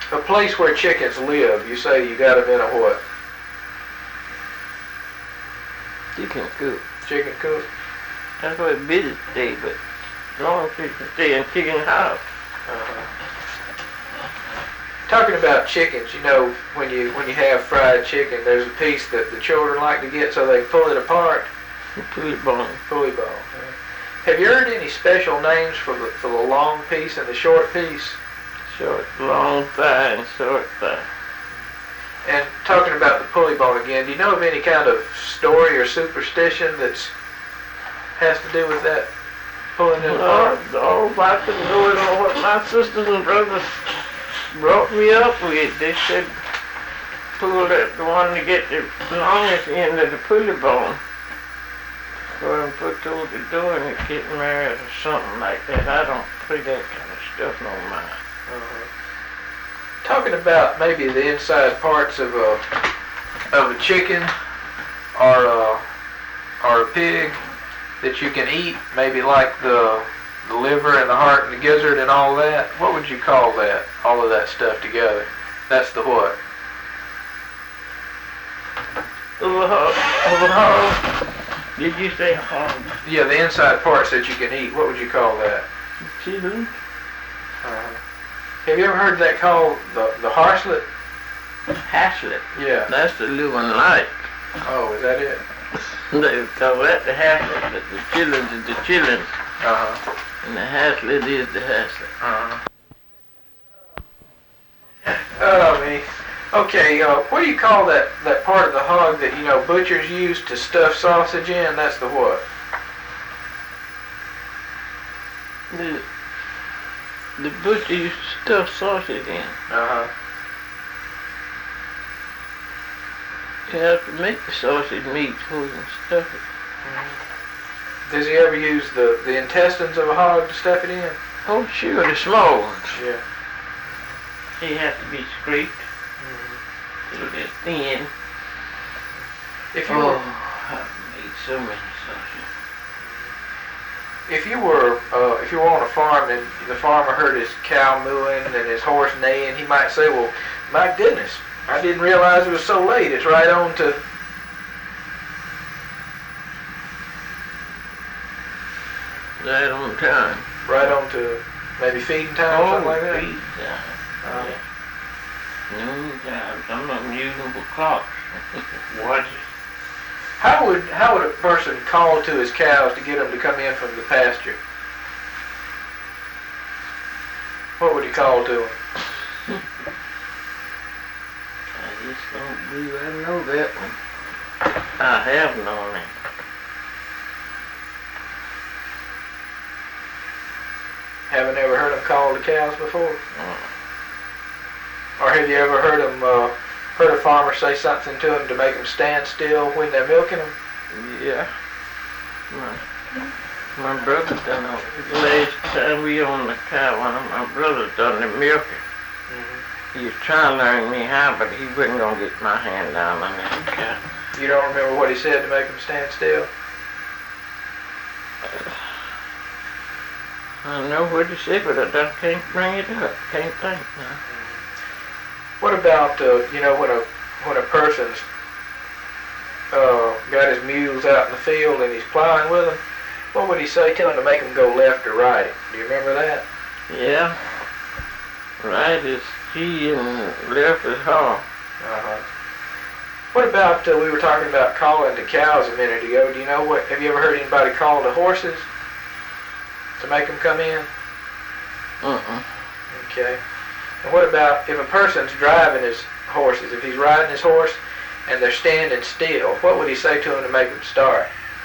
A place where chickens live, you say you got them in a what? Chicken coop. Chicken coop? That's where busy stay, but as long as you can stay in chicken house. Talking about chickens, you know, when you have fried chicken, there's a piece that the children like to get so they can pull it apart. Pulley bone. Pulley bone. Have you heard any special names for the long piece and the short piece? Short, long thigh and short thigh. And talking about the pulley bone again, do you know of any kind of story or superstition that's has to do with that pulling it apart? Oh, I couldn't go into what my sisters and brothers brought me up with. They said pull that the one to get the longest end of the pulley bone. Go and put towards the door and get married or something like that. I don't play that kind of stuff no more. Talking about maybe the inside parts of a chicken or a pig that you can eat, maybe like the liver and the heart and the gizzard and all that. What would you call that? All of that stuff together. That's the what? Hog. Did you say hog? Yeah, the inside parts that you can eat. What would you call that? Chicken. Have you ever heard that called the harslet? Haslet. Yeah. That's the living light. Oh, is that it? They call that the haslet, but the chillins is the chillins. And the haslet is the haslet. Oh, me. Okay, what do you call that part of the hog that, you know, butchers use to stuff sausage in? That's the what? The butcher used to stuff sausage in. You have to make the sausage meat before you can stuff it. Does he ever use the intestines of a hog to stuff it in? Oh, sure, the small ones. Yeah. They have to be scraped. It'll get thin. If you were, I've made so many sausages. if you were on a farm and the farmer heard his cow mooing and his horse neighing, he might say, "Well, my goodness, I didn't realize it was so late. It's right on to." Right on time. Right on to maybe feeding time or something like that? Feed time. Noon time. Some of them use them for clocks. Watches. How would a person call to his cows to get them to come in from the pasture? What would he call to them? I just don't believe I know that one. I have known it. Haven't ever heard them call the cows before? Or have you ever heard a farmer say something to them to make them stand still when they're milking them? Yeah. My brother done it. The last time we owned the cow, one of my brothers done the milking. He was trying to learn me how, but he wasn't going to get my hand down on that cow. You don't remember what he said to make them stand still? I know what he said, but I just can't bring it up. Can't think now. What about, you know, when a person's got his mules out in the field and he's plowing with them, what would he say to them to make them go left or right? Do you remember that? Yeah. Right is G and left is H. What about, we were talking about calling to cows a minute ago. Do you know what, have you ever heard anybody call to horses to make them come in? Okay. And what about if a person's driving his horses, if he's riding his horse and they're standing still, what would he say to them to make them start?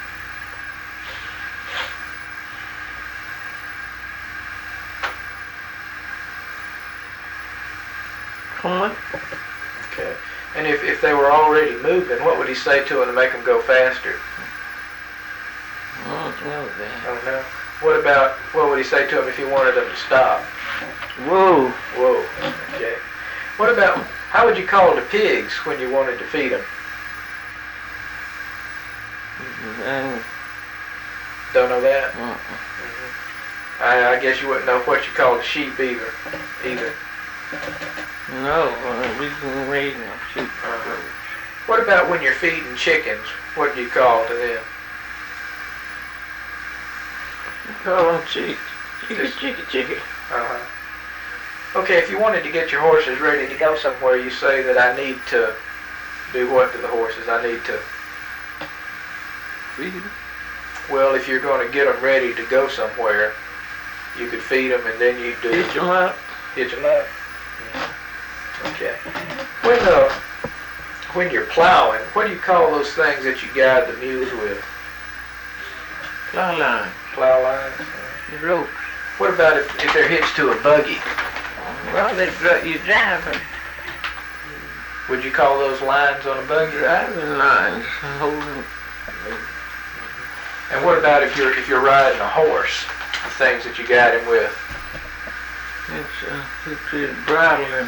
Come on. Okay. And if they were already moving, what would he say to them to make them go faster? I don't know that. Oh, no. What would he say to them if he wanted them to stop? Whoa. Whoa. Okay. What about, how would you call the pigs when you wanted to feed them? Don't know that? I guess you wouldn't know what you call the sheep either. No, we can raise no sheep. What about when you're feeding chickens? What do you call to them? We call them chicks. Chicky. Uh-huh. Okay, if you wanted to get your horses ready to go somewhere, you say that I need to do what to the horses? I need to... Feed them. Well, if you're going to get them ready to go somewhere, you could feed them and then you do... Hitch them up. Hitch them up. Okay. When you're plowing, what do you call those things that you guide the mules with? Plow line. Plow lines? The ropes. What about if they're hitched to a buggy? Well, you drive them. Would you call those lines on a buggy? Driving lines. Holding. And what about if you're riding a horse? The things that you guide him with? It's bridle and...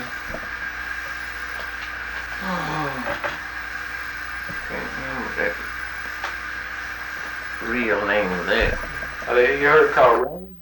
Oh, can't remember that real name of that. You heard it called rein?